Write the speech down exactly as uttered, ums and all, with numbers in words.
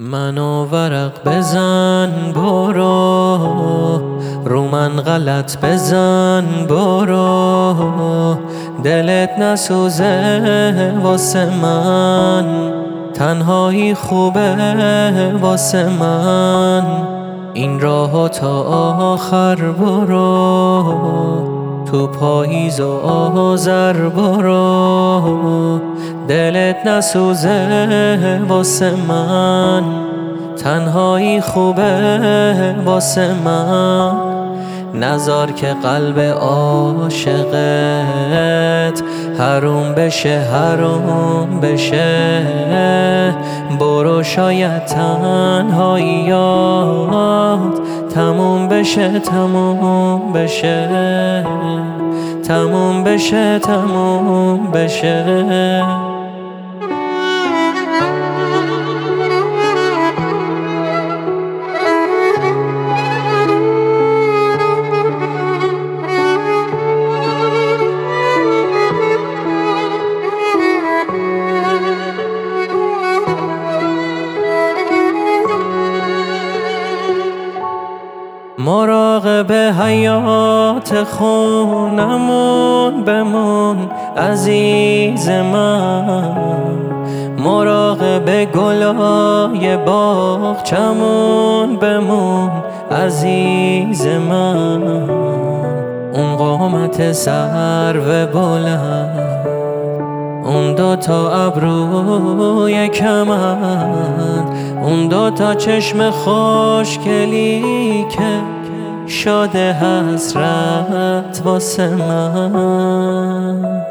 منو ورق بزن برو، رو من غلط بزن برو، دلت نسوزه واسه من، تنهایی خوبه واسه من. این راهو تا آخر برو، تو پاییز و آذر برو، دلت نسوزه واسه من، تنهایی خوبه واسه من. نذار که قلب عاشقت حروم بشه حروم بشه، برو شاید تنهاییات تموم بشه تموم بشه تموم بشه تموم بشه. مراقب حیات خونمون بمون عزیز من، مراقب گلای باغچمون بمون عزیز من. اون قامت سرو بلند، اون دوتا ابروی کمند، اون دوتا چشم خوشگلی که شده حسرت واسه من.